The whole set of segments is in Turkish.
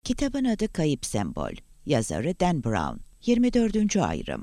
Kitabın adı Kayıp Sembol. Yazarı Dan Brown. 24. ayrım.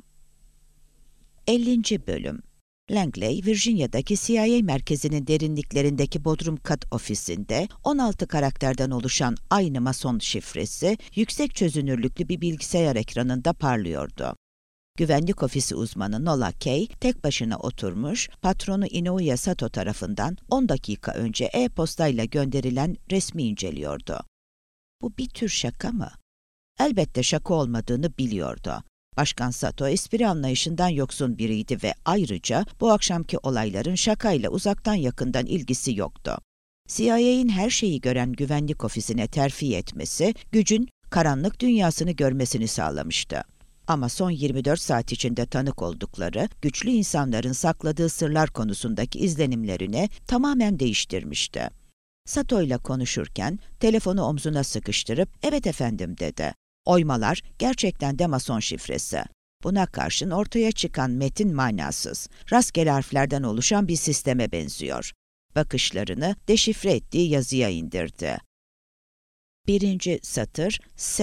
50. bölüm. Langley, Virginia'daki CIA merkezinin derinliklerindeki bodrum kat ofisinde 16 karakterden oluşan aynı mason şifresi yüksek çözünürlüklü bir bilgisayar ekranında parlıyordu. Güvenlik ofisi uzmanı Nola Kay tek başına oturmuş, patronu Inoue Sato tarafından 10 dakika önce e-postayla gönderilen resmi inceliyordu. Bu bir tür şaka mı? Elbette şaka olmadığını biliyordu. Başkan Sato espri anlayışından yoksun biriydi ve ayrıca bu akşamki olayların şakayla uzaktan yakından ilgisi yoktu. CIA'in her şeyi gören güvenlik ofisine terfi etmesi, gücün karanlık dünyasını görmesini sağlamıştı. Ama son 24 saat içinde tanık oldukları, güçlü insanların sakladığı sırlar konusundaki izlenimlerini tamamen değiştirmişti. Sato ile konuşurken telefonu omzuna sıkıştırıp "Evet efendim" dedi. Oymalar gerçekten de mason şifresi. Buna karşın ortaya çıkan metin manasız, rastgele harflerden oluşan bir sisteme benziyor. Bakışlarını deşifre ettiği yazıya indirdi. Birinci satır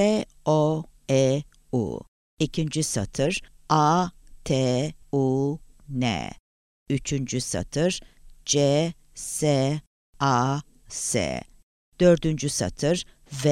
S-O-E-U. İkinci satır A-T-U-N. Üçüncü satır C-S-A-S. Dördüncü satır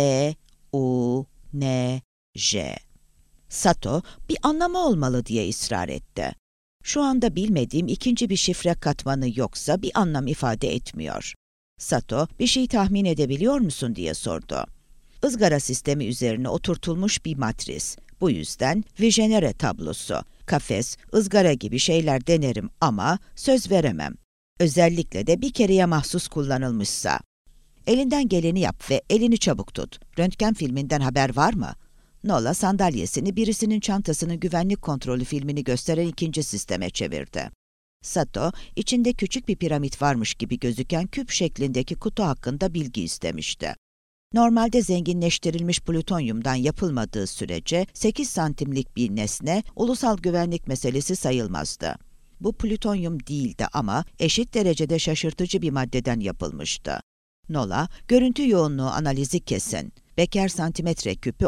V-U-N-J. Sato, bir anlamı olmalı diye ısrar etti. Şu anda bilmediğim ikinci bir şifre katmanı yoksa bir anlam ifade etmiyor. Sato, bir şey tahmin edebiliyor musun diye sordu. Izgara sistemi üzerine oturtulmuş bir matris. Bu yüzden Vigenere tablosu, kafes, ızgara gibi şeyler denerim ama söz veremem. Özellikle de bir kereye mahsus kullanılmışsa. Elinden geleni yap ve elini çabuk tut. Röntgen filminden haber var mı? Nola sandalyesini birisinin çantasının güvenlik kontrolü filmini gösteren ikinci sisteme çevirdi. Sato, içinde küçük bir piramit varmış gibi gözüken küp şeklindeki kutu hakkında bilgi istemişti. Normalde zenginleştirilmiş plütonyumdan yapılmadığı sürece 8 santimlik bir nesne ulusal güvenlik meselesi sayılmazdı. Bu plütonyum değildi ama eşit derecede şaşırtıcı bir maddeden yapılmıştı. Nola, görüntü yoğunluğu analizi kesin. Beker santimetre küpü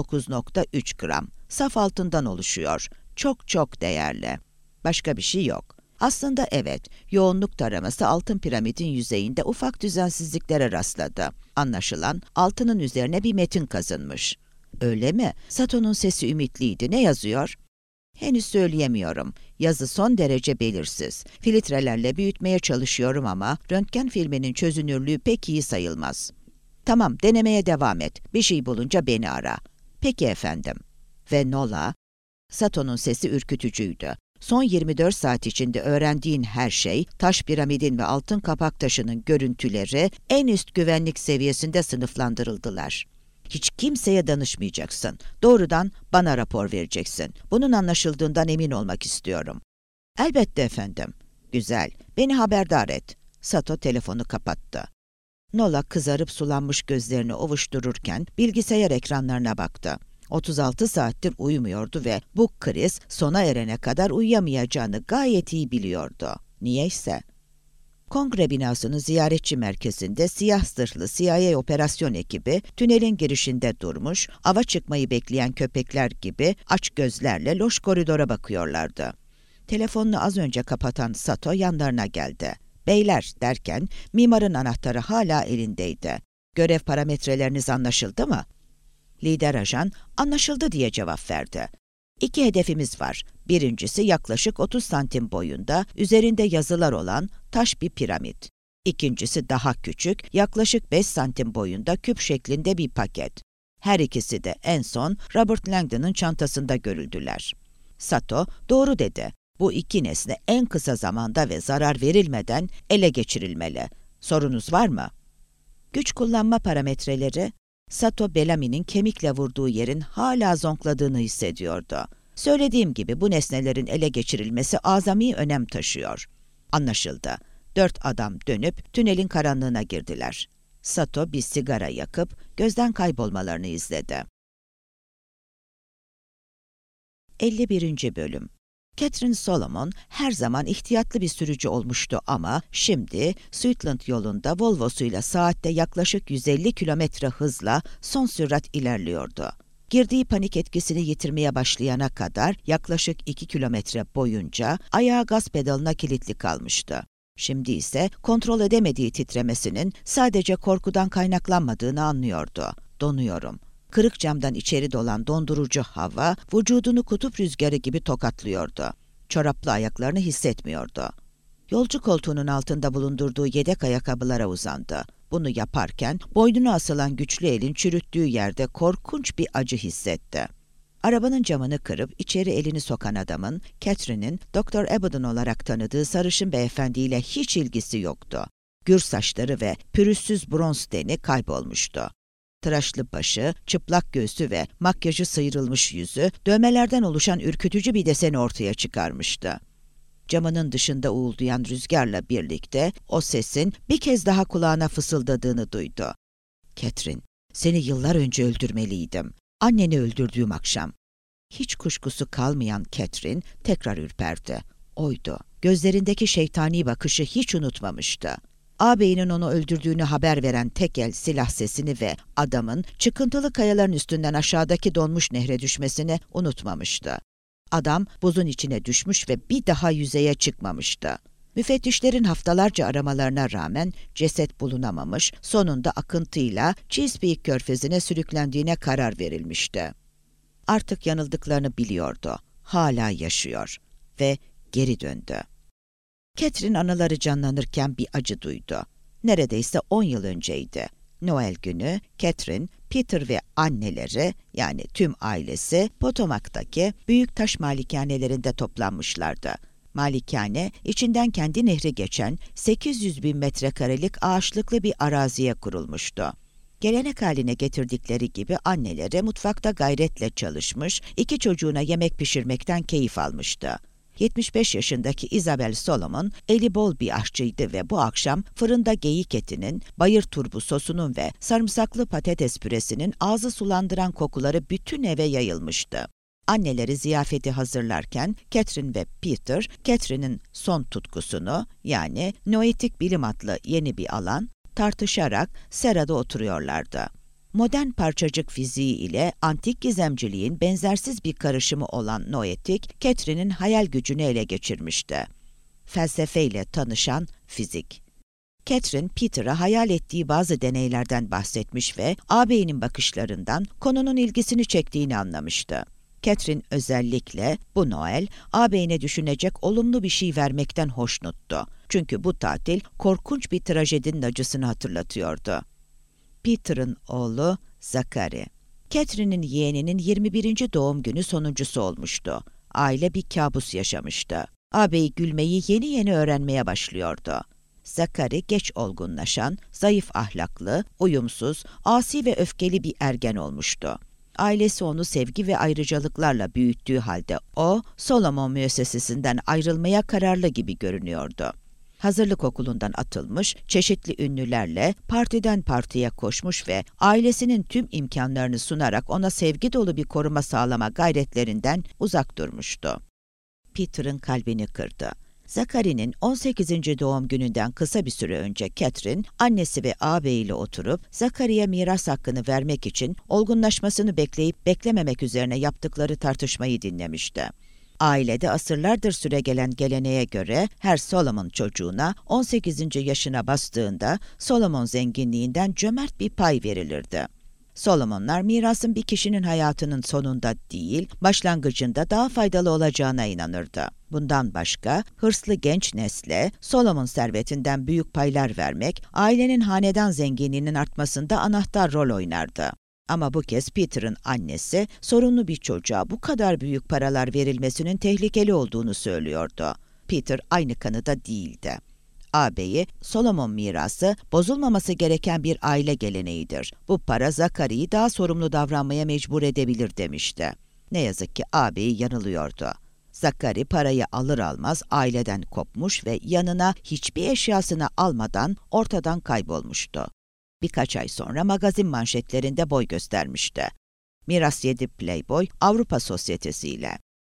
19,3 gram. Saf altından oluşuyor. Çok değerli. Başka bir şey yok. Aslında evet, yoğunluk taraması altın piramidin yüzeyinde ufak düzensizliklere rastladı. Anlaşılan altının üzerine bir metin kazınmış. Öyle mi? Sato'nun sesi ümitliydi. Ne yazıyor? Henüz söyleyemiyorum. Yazı son derece belirsiz. Filtrelerle büyütmeye çalışıyorum ama röntgen filminin çözünürlüğü pek iyi sayılmaz. Tamam, denemeye devam et. Bir şey bulunca beni ara. Peki efendim. Ve Nola, Sato'nun sesi ürkütücüydü. Son 24 saat içinde öğrendiğin her şey, taş piramidin ve altın kapak taşının görüntüleri en üst güvenlik seviyesinde sınıflandırıldılar. Hiç kimseye danışmayacaksın. Doğrudan bana rapor vereceksin. Bunun anlaşıldığından emin olmak istiyorum. Elbette efendim. Güzel. Beni haberdar et. Sato telefonu kapattı. Nola kızarıp sulanmış gözlerini ovuştururken bilgisayar ekranlarına baktı. 36 saattir uyumuyordu ve bu kriz sona erene kadar uyuyamayacağını gayet iyi biliyordu. Niyeyse. Kongre binasının ziyaretçi merkezinde siyah zırhlı CIA operasyon ekibi tünelin girişinde durmuş, ava çıkmayı bekleyen köpekler gibi aç gözlerle loş koridora bakıyorlardı. Telefonunu az önce kapatan Sato yanlarına geldi. "Beyler" derken mimarın anahtarı hala elindeydi. "Görev parametreleriniz anlaşıldı mı?" Lider ajan "Anlaşıldı" diye cevap verdi. "İki hedefimiz var. Birincisi yaklaşık 30 santim boyunda, üzerinde yazılar olan taş bir piramit. İkincisi daha küçük, yaklaşık 5 santim boyunda küp şeklinde bir paket. Her ikisi de en son Robert Langdon'ın çantasında görüldüler." Sato "Doğru" dedi. "Bu iki nesne en kısa zamanda ve zarar verilmeden ele geçirilmeli. Sorunuz var mı?" Güç kullanma parametreleri. Sato, Bellamy'nin kemikle vurduğu yerin hala zonkladığını hissediyordu. "Söylediğim gibi bu nesnelerin ele geçirilmesi azami önem taşıyor." Anlaşıldı. 4 adam dönüp tünelin karanlığına girdiler. Sato bir sigara yakıp gözden kaybolmalarını izledi. 51. bölüm. Catherine Solomon her zaman ihtiyatlı bir sürücü olmuştu ama şimdi Suitland yolunda Volvo'suyla saatte yaklaşık 150 kilometre hızla son sürat ilerliyordu. Girdiği panik etkisini yitirmeye başlayana kadar yaklaşık 2 kilometre boyunca ayağı gaz pedalına kilitli kalmıştı. Şimdi ise kontrol edemediği titremesinin sadece korkudan kaynaklanmadığını anlıyordu. "Donuyorum." Kırık camdan içeri dolan dondurucu hava vücudunu kutup rüzgarı gibi tokatlıyordu. Çoraplı ayaklarını hissetmiyordu. Yolcu koltuğunun altında bulundurduğu yedek ayakkabılara uzandı. Bunu yaparken boynuna asılan güçlü elin çürüttüğü yerde korkunç bir acı hissetti. Arabanın camını kırıp içeri elini sokan adamın, Catherine'in Dr. Abaddon olarak tanıdığı sarışın beyefendiyle hiç ilgisi yoktu. Gür saçları ve pürüzsüz bronz teni kaybolmuştu. Tıraşlı başı, çıplak göğsü ve makyajı sıyrılmış yüzü, dövmelerden oluşan ürkütücü bir deseni ortaya çıkarmıştı. Camının dışında uğuldayan rüzgarla birlikte o sesin bir kez daha kulağına fısıldadığını duydu. "Catherine, seni yıllar önce öldürmeliydim. Anneni öldürdüğüm akşam." Hiç kuşkusu kalmayan Catherine tekrar ürperdi. Oydu. Gözlerindeki şeytani bakışı hiç unutmamıştı. Ağabeyinin onu öldürdüğünü haber veren tek el silah sesini ve adamın çıkıntılı kayaların üstünden aşağıdaki donmuş nehre düşmesini unutmamıştı. Adam buzun içine düşmüş ve bir daha yüzeye çıkmamıştı. Müfettişlerin haftalarca aramalarına rağmen ceset bulunamamış, sonunda akıntıyla Chesapeake körfezine sürüklendiğine karar verilmişti. Artık yanıldıklarını biliyordu. Hala yaşıyor ve geri döndü. Catherine anıları canlanırken bir acı duydu. Neredeyse 10 yıl önceydi. Noel günü Catherine, Peter ve anneleri yani tüm ailesi Potomac'taki büyük taş malikanelerinde toplanmışlardı. Malikane, içinden kendi nehri geçen 800 bin metrekarelik ağaçlıklı bir araziye kurulmuştu. Gelenek haline getirdikleri gibi anneleri mutfakta gayretle çalışmış, 2 çocuğuna yemek pişirmekten keyif almıştı. 75 yaşındaki Isabel Solomon eli bol bir aşçıydı ve bu akşam fırında geyik etinin, bayır turbu sosunun ve sarımsaklı patates püresinin ağzı sulandıran kokuları bütün eve yayılmıştı. Anneleri ziyafeti hazırlarken Catherine ve Peter, Catherine'in son tutkusunu yani noetik bilim adlı yeni bir alan tartışarak serada oturuyorlardı. Modern parçacık fiziği ile antik gizemciliğin benzersiz bir karışımı olan noetik, Catherine'in hayal gücünü ele geçirmişti. Felsefeyle tanışan fizik. Catherine, Peter'a hayal ettiği bazı deneylerden bahsetmiş ve ağabeyinin bakışlarından konunun ilgisini çektiğini anlamıştı. Catherine özellikle bu Noel, ağabeyine düşünecek olumlu bir şey vermekten hoşnuttu. Çünkü bu tatil korkunç bir trajedinin acısını hatırlatıyordu. Peter'ın oğlu Zachary. Catherine'in yeğeninin 21. doğum günü sonuncusu olmuştu. Aile bir kabus yaşamıştı. Ağabey gülmeyi yeni yeni öğrenmeye başlıyordu. Zachary geç olgunlaşan, zayıf ahlaklı, uyumsuz, asi ve öfkeli bir ergen olmuştu. Ailesi onu sevgi ve ayrıcalıklarla büyüttüğü halde o, Solomon müessesesinden ayrılmaya kararlı gibi görünüyordu. Hazırlık okulundan atılmış, çeşitli ünlülerle partiden partiye koşmuş ve ailesinin tüm imkanlarını sunarak ona sevgi dolu bir koruma sağlama gayretlerinden uzak durmuştu. Peter'ın kalbini kırdı. Zachary'nin 18. doğum gününden kısa bir süre önce Catherine, annesi ve ağabeyiyle oturup Zachary'e miras hakkını vermek için olgunlaşmasını bekleyip beklememek üzerine yaptıkları tartışmayı dinlemişti. Ailede asırlardır süregelen geleneğe göre her Solomon çocuğuna 18. yaşına bastığında Solomon zenginliğinden cömert bir pay verilirdi. Solomonlar mirasın bir kişinin hayatının sonunda değil, başlangıcında daha faydalı olacağına inanırdı. Bundan başka, hırslı genç nesle Solomon servetinden büyük paylar vermek, ailenin hanedan zenginliğinin artmasında anahtar rol oynardı. Ama bu kez Peter'ın annesi, sorunlu bir çocuğa bu kadar büyük paralar verilmesinin tehlikeli olduğunu söylüyordu. Peter aynı kanıda değildi. Ağabeyi, Solomon mirası bozulmaması gereken bir aile geleneğidir. Bu para Zachary'yi daha sorumlu davranmaya mecbur edebilir demişti. Ne yazık ki ağabeyi yanılıyordu. Zachary parayı alır almaz aileden kopmuş ve yanına hiçbir eşyasını almadan ortadan kaybolmuştu. Birkaç ay sonra magazin manşetlerinde boy göstermişti. Miras yedi Playboy Avrupa Sosyetesi ile.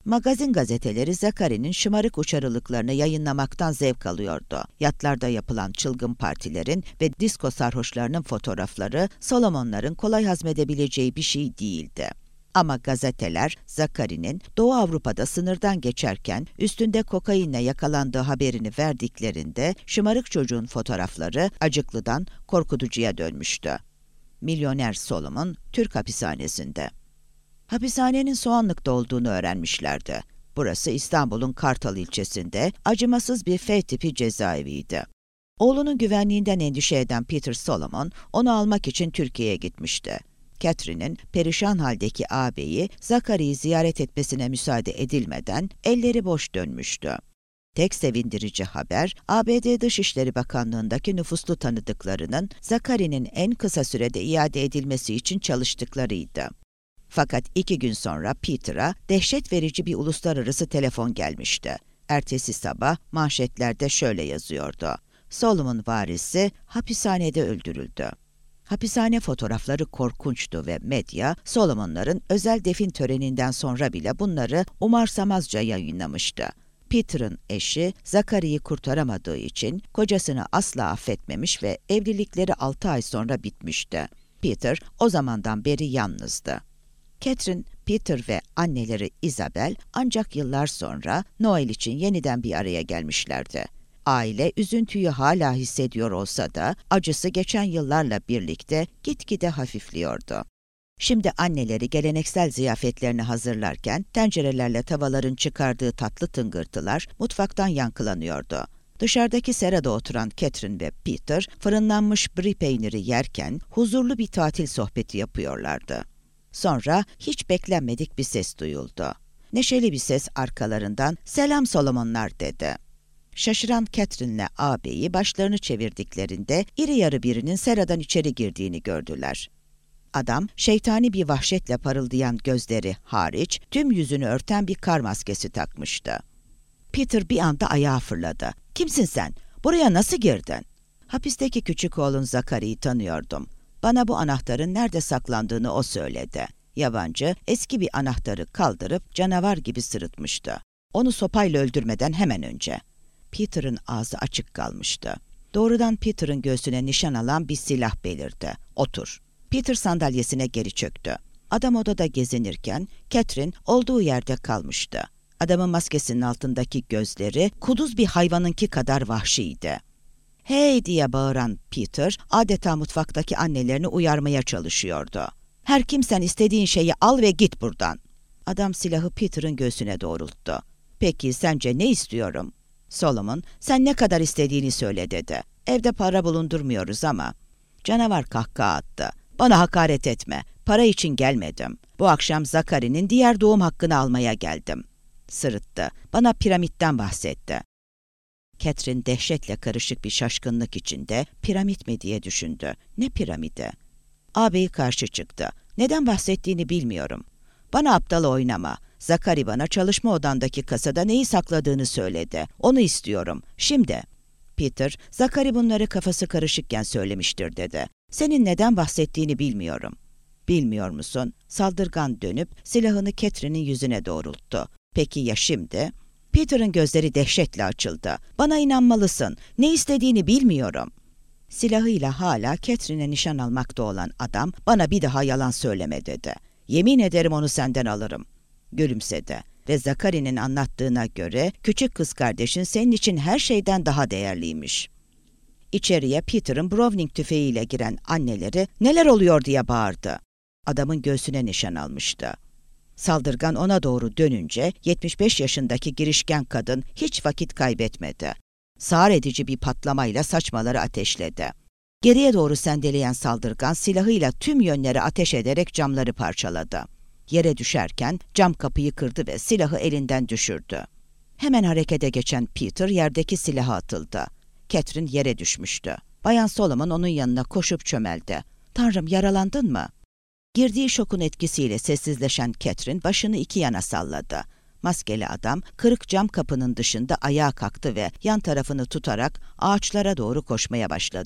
Magazin gazeteleri Zachary'nin şımarık uçarılıklarını yayınlamaktan zevk alıyordu. Yatlarda yapılan çılgın partilerin ve disko sarhoşlarının fotoğrafları Solomonların kolay hazmedebileceği bir şey değildi. Ama gazeteler Zachary'nin Doğu Avrupa'da sınırdan geçerken üstünde kokainle yakalandığı haberini verdiklerinde şımarık çocuğun fotoğrafları acıklıdan korkutucuya dönmüştü. Milyoner Solomon Türk hapishanesinde. Hapishanenin Soğanlık'ta olduğunu öğrenmişlerdi. Burası İstanbul'un Kartal ilçesinde acımasız bir F tipi cezaeviydi. Oğlunun güvenliğinden endişe eden Peter Solomon onu almak için Türkiye'ye gitmişti. Catherine'in perişan haldeki ağabeyi Zachary'yi ziyaret etmesine müsaade edilmeden elleri boş dönmüştü. Tek sevindirici haber, ABD Dışişleri Bakanlığı'ndaki nüfuslu tanıdıklarının Zachary'nin en kısa sürede iade edilmesi için çalıştıklarıydı. Fakat 2 gün sonra Peter'a dehşet verici bir uluslararası telefon gelmişti. Ertesi sabah manşetlerde şöyle yazıyordu: Solomon varisi hapishanede öldürüldü. Hapishane fotoğrafları korkunçtu ve medya, Solomon'ların özel defin töreninden sonra bile bunları umursamazca yayınlamıştı. Peter'ın eşi, Zachary'yi kurtaramadığı için kocasını asla affetmemiş ve evlilikleri 6 ay sonra bitmişti. Peter o zamandan beri yalnızdı. Catherine, Peter ve anneleri Isabel ancak yıllar sonra Noel için yeniden bir araya gelmişlerdi. Aile üzüntüyü hala hissediyor olsa da acısı geçen yıllarla birlikte gitgide hafifliyordu. Şimdi anneleri geleneksel ziyafetlerini hazırlarken tencerelerle tavaların çıkardığı tatlı tıngırtılar mutfaktan yankılanıyordu. Dışarıdaki serada oturan Catherine ve Peter fırınlanmış brie peyniri yerken huzurlu bir tatil sohbeti yapıyorlardı. Sonra hiç beklenmedik bir ses duyuldu. Neşeli bir ses arkalarından "Selam Solomonlar" dedi. Şaşıran Catherine'le ağabeyi başlarını çevirdiklerinde iri yarı birinin seradan içeri girdiğini gördüler. Adam, şeytani bir vahşetle parıldayan gözleri hariç tüm yüzünü örten bir kar maskesi takmıştı. Peter bir anda ayağa fırladı. "Kimsin sen? Buraya nasıl girdin?" "Hapisteki küçük oğlun Zachary'yi tanıyordum. Bana bu anahtarın nerede saklandığını o söyledi." Yabancı, eski bir anahtarı kaldırıp canavar gibi sırıtmıştı. Onu sopayla öldürmeden hemen önce. Peter'ın ağzı açık kalmıştı. Doğrudan Peter'ın göğsüne nişan alan bir silah belirdi. "Otur." Peter sandalyesine geri çöktü. Adam odada gezinirken Catherine olduğu yerde kalmıştı. Adamın maskesinin altındaki gözleri kuduz bir hayvanınki kadar vahşiydi. "Hey!" diye bağıran Peter adeta mutfaktaki annelerini uyarmaya çalışıyordu. "Her kimsen istediğin şeyi al ve git buradan." Adam silahı Peter'ın göğsüne doğrulttu. "Peki sence ne istiyorum?" Solomon, "Sen ne kadar istediğini söyle" dedi. "Evde para bulundurmuyoruz ama." Canavar kahkaha attı. "Bana hakaret etme. Para için gelmedim. Bu akşam Zachary'nin diğer doğum hakkını almaya geldim." Sırıttı. "Bana piramitten bahsetti." Catherine dehşetle karışık bir şaşkınlık içinde piramit mi diye düşündü. Ne piramidi? Ağabeyi karşı çıktı. "Neden bahsettiğini bilmiyorum." "Bana aptal oynama. Zachary bana çalışma odandaki kasada neyi sakladığını söyledi. Onu istiyorum. Şimdi." Peter, "Zachary bunları kafası karışıkken söylemiştir" dedi. "Senin neden bahsettiğini bilmiyorum." "Bilmiyor musun?" Saldırgan dönüp silahını Catherine'in yüzüne doğrulttu. "Peki ya şimdi?" Peter'ın gözleri dehşetle açıldı. "Bana inanmalısın. Ne istediğini bilmiyorum." Silahıyla hala Catherine'e nişan almakta olan adam, "Bana bir daha yalan söyleme" dedi. "Yemin ederim onu senden alırım." Gülümsedi ve Zachary'nin anlattığına göre küçük kız kardeşin senin için her şeyden daha değerliymiş. İçeriye Peter'ın Browning tüfeğiyle giren anneleri "Neler oluyor?" diye bağırdı. Adamın göğsüne nişan almıştı. Saldırgan ona doğru dönünce 75 yaşındaki girişken kadın hiç vakit kaybetmedi. Sağır edici bir patlamayla saçmaları ateşledi. Geriye doğru sendeleyen saldırgan silahıyla tüm yönlere ateş ederek camları parçaladı. Yere düşerken cam kapıyı kırdı ve silahı elinden düşürdü. Hemen harekete geçen Peter yerdeki silaha atıldı. Catherine yere düşmüştü. Bayan Solomon onun yanına koşup çömeldi. "Tanrım, yaralandın mı?" Girdiği şokun etkisiyle sessizleşen Catherine başını iki yana salladı. Maskeli adam kırık cam kapının dışında ayağa kalktı ve yan tarafını tutarak ağaçlara doğru koşmaya başladı.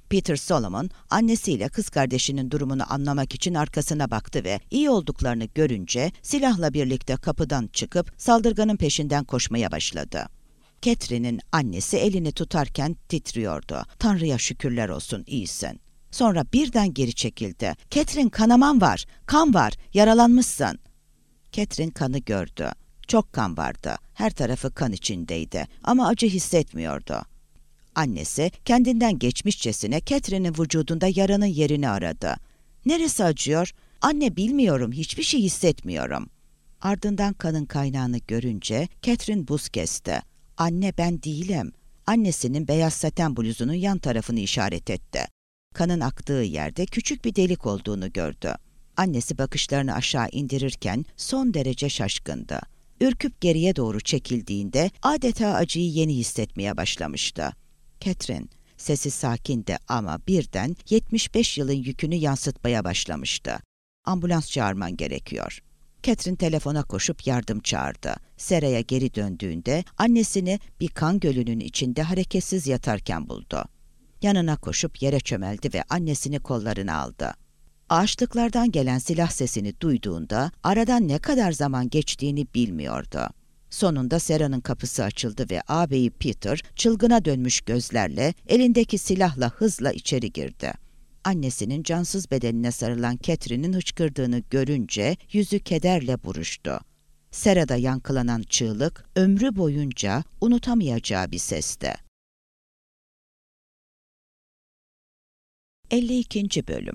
Peter Solomon, annesiyle kız kardeşinin durumunu anlamak için arkasına baktı ve iyi olduklarını görünce silahla birlikte kapıdan çıkıp saldırganın peşinden koşmaya başladı. Catherine'in annesi elini tutarken titriyordu. "Tanrı'ya şükürler olsun, iyisin." Sonra birden geri çekildi. "Catherine, kanaman var, kan var, yaralanmışsın." Catherine kanı gördü. Çok kan vardı. Her tarafı kan içindeydi ama acı hissetmiyordu. Annesi kendinden geçmişçesine Catherine'in vücudunda yaranın yerini aradı. "Neresi acıyor?" "Anne, bilmiyorum, hiçbir şey hissetmiyorum." Ardından kanın kaynağını görünce Catherine buz kesti. "Anne, ben değilim." Annesinin beyaz saten bluzunun yan tarafını işaret etti. Kanın aktığı yerde küçük bir delik olduğunu gördü. Annesi bakışlarını aşağı indirirken son derece şaşkındı. Ürküp geriye doğru çekildiğinde adeta acıyı yeni hissetmeye başlamıştı. "Catherine," sesi sakindi ama birden 75 yılın yükünü yansıtmaya başlamıştı. "Ambulans çağırman gerekiyor." Catherine telefona koşup yardım çağırdı. Sarah'ya geri döndüğünde annesini bir kan gölünün içinde hareketsiz yatarken buldu. Yanına koşup yere çömeldi ve annesini kollarına aldı. Ağaçlıklardan gelen silah sesini duyduğunda aradan ne kadar zaman geçtiğini bilmiyordu. Sonunda Sarah'nın kapısı açıldı ve ağabeyi Peter çılgına dönmüş gözlerle elindeki silahla hızla içeri girdi. Annesinin cansız bedenine sarılan Catherine'in hıçkırdığını görünce yüzü kederle buruştu. Sarah'da yankılanan çığlık ömrü boyunca unutamayacağı bir sesti. 52. Bölüm.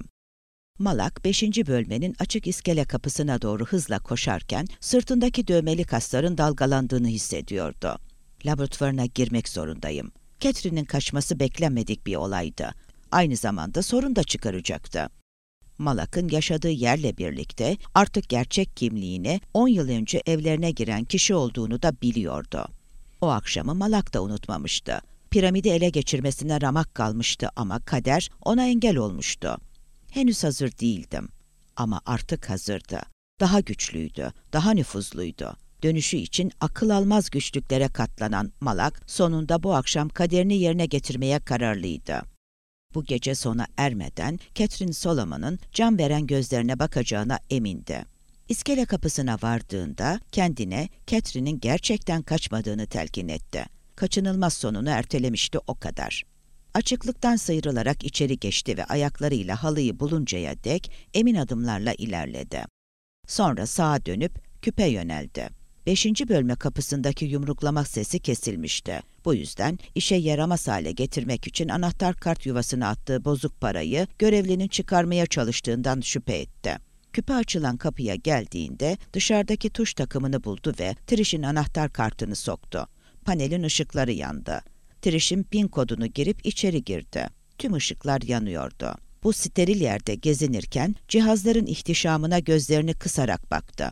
Malak 5. bölmenin açık iskele kapısına doğru hızla koşarken sırtındaki dövmeli kasların dalgalandığını hissediyordu. "Laboratuvarına girmek zorundayım." Catherine'in kaçması beklenmedik bir olaydı. Aynı zamanda sorun da çıkaracaktı. Malak'ın yaşadığı yerle birlikte artık gerçek kimliğini 10 yıl önce evlerine giren kişi olduğunu da biliyordu. O akşamı Malak da unutmamıştı. Piramidi ele geçirmesine ramak kalmıştı ama kader ona engel olmuştu. "Henüz hazır değildim ama artık hazırdı. Daha güçlüydü, daha nüfuzluydu." Dönüşü için akıl almaz güçlüklere katlanan Malak sonunda bu akşam kaderini yerine getirmeye kararlıydı. Bu gece sona ermeden Catherine Solomon'un can veren gözlerine bakacağına emindi. İskele kapısına vardığında kendine Catherine'in gerçekten kaçmadığını telkin etti. Kaçınılmaz sonunu ertelemişti, o kadar. Açıklıktan sıyrılarak içeri geçti ve ayaklarıyla halıyı buluncaya dek emin adımlarla ilerledi. Sonra sağa dönüp küpe yöneldi. 5. bölme kapısındaki yumruklama sesi kesilmişti. Bu yüzden işe yaramaz hale getirmek için anahtar kart yuvasına attığı bozuk parayı görevlinin çıkarmaya çalıştığından şüphe etti. Küpe açılan kapıya geldiğinde dışarıdaki tuş takımını buldu ve Trish'in anahtar kartını soktu. Panelin ışıkları yandı. Trish'in pin kodunu girip içeri girdi. Tüm ışıklar yanıyordu. Bu steril yerde gezinirken cihazların ihtişamına gözlerini kısarak baktı.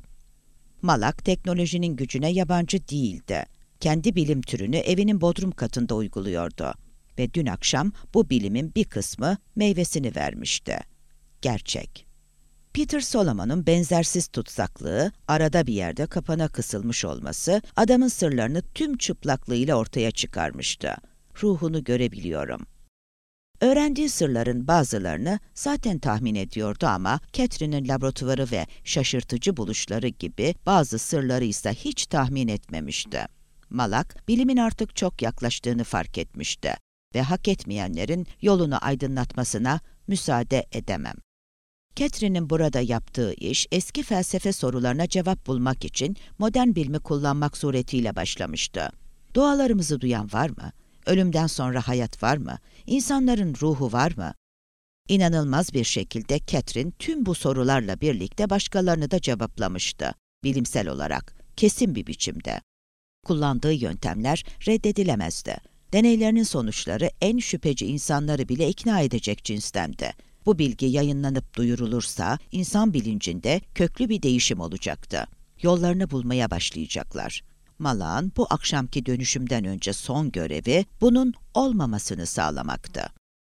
Malak teknolojinin gücüne yabancı değildi. Kendi bilim türünü evinin bodrum katında uyguluyordu. Ve dün akşam bu bilimin bir kısmı meyvesini vermişti. Gerçek. Peter Solomon'un benzersiz tutsaklığı, arada bir yerde kapana kısılmış olması, adamın sırlarını tüm çıplaklığıyla ortaya çıkarmıştı. "Ruhunu görebiliyorum." Öğrendiği sırların bazılarını zaten tahmin ediyordu ama Catherine'in laboratuvarı ve şaşırtıcı buluşları gibi bazı sırları ise hiç tahmin etmemişti. Malak, bilimin artık çok yaklaştığını fark etmişti ve hak etmeyenlerin yolunu aydınlatmasına müsaade edemem. Catherine'in burada yaptığı iş, eski felsefe sorularına cevap bulmak için modern bilimi kullanmak suretiyle başlamıştı. Dualarımızı duyan var mı? Ölümden sonra hayat var mı? İnsanların ruhu var mı? İnanılmaz bir şekilde Catherine tüm bu sorularla birlikte başkalarını da cevaplamıştı. Bilimsel olarak, kesin bir biçimde. Kullandığı yöntemler reddedilemezdi. Deneylerinin sonuçları en şüpheci insanları bile ikna edecek cinstendi. Bu bilgi yayınlanıp duyurulursa insan bilincinde köklü bir değişim olacaktı. Yollarını bulmaya başlayacaklar. Malak'ın bu akşamki dönüşümden önce son görevi bunun olmamasını sağlamaktı.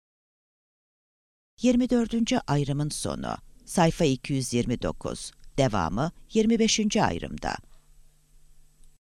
24. ayrımın sonu. Sayfa 229. Devamı 25. ayrımda.